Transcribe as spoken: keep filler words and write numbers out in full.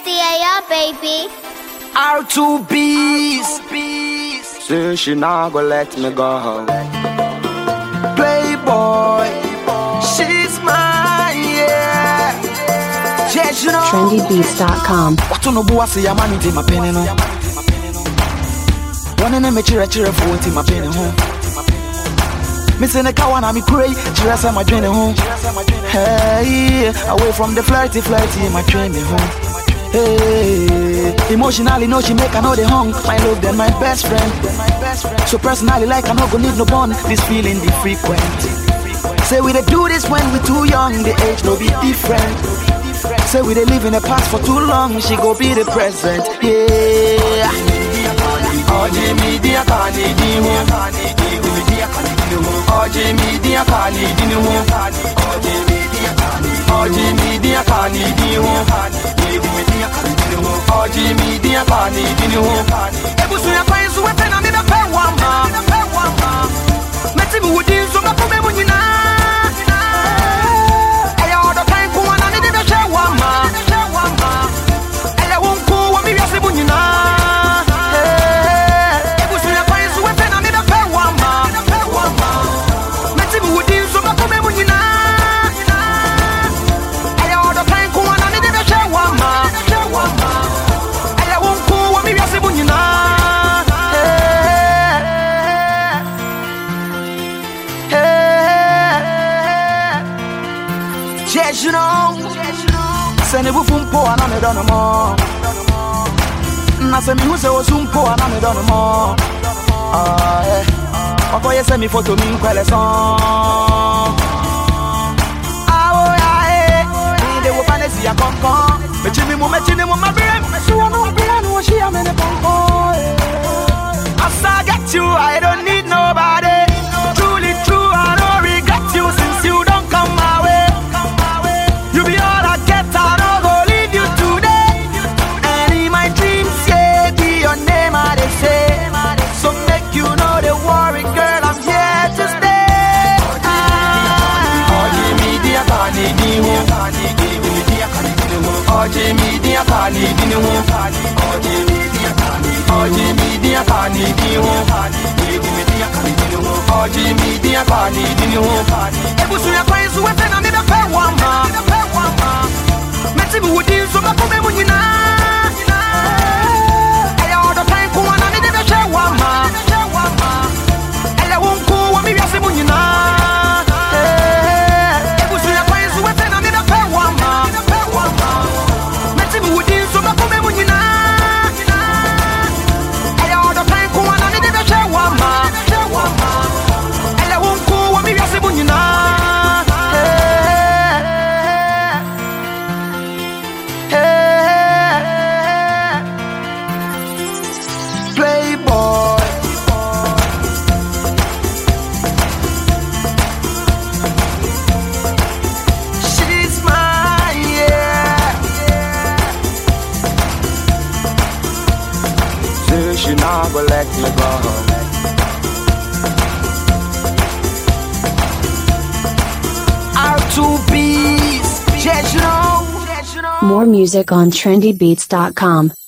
D A R, baby. R two B's. Say she not gonna let me go. Playboy, she's mine, yeah. Yes, you know. trendy beats dot com. What no boy say I'm money my penny no. One in a mature chire phone to my penny home. Missing a cow and I'm cray, chire say my journey home. Hey, away from the flirty flirty my journey home. Hey, emotionally no she make I know the hung. My love then my best friend. So personally like I no go need no bond. This feeling be frequent. Say we dey do this when we too young. The age no be different. Say we dey live in the past for too long. She go be the present. Yeah. Oh Jimmy dia kani di ho. Oh Jimmy dia kani di ho. Oh Jimmy dia kani. Oh Jimmy dia kani di ho. Oh Jimmy dia kani di ho. Ebusu ya kwan so wepe na me be pe wama. Meti mi wudi so ma ko be mu nyina. Eya odo kan ko na ne de be hwe wama. Eya won ko wa mi wiase mu nyina. Ebusu ya kwan so wepe na me be pe wama. Meti mi wudi so ma ko be mu nyina. Eya odo kan ko na ne de be hwe wama. Eya won ko wa mi wiase mu nyina. Yes, you know. Send a boom po and I'm done more. Nasa mi who say was soon po and I'm done more. Ah, yeah. Okoye send me photo me kwele song. Ah, oh yeah, eh. They will find see a conco. Me chimi mo, me chimi mo, my brain. So I know brain what she am in the conco. As I get you, I don't need nobody. Truly true, I don't regret you since you don't come my way. You be all I get, I don't go leave you today. And in my dreams, yeah, be your name, I they say. So make you know the worry, girl, I'm here to stay. Oh, Jimmy, dear, Kani, Dino. Oh, Jimmy, dear, Kani, Dino. Oh, Jimmy, dear, Kani. Oh, Jimmy, dear, Kani, Dino. Oh, Jimmy, dear, Kani, Dino. Ebusu ya kwa isu wepe na mi be pe wama. Meti mi wudi so ma ko be mu nyina. Eya odo kan ko na ne de be hwe wama. Eya won ko wa mi wiase mu nyina. Ebusu ya kwa isu wepe na mi be pe wama. Meti mi wudi so ma ko be mu nyina. Eya odo kan ko na ne de be hwe wama. Eya won ko wa mi wiase mu nyina. She not gonna let me go. R two B's, yes you know. More music on trendy beats dot com.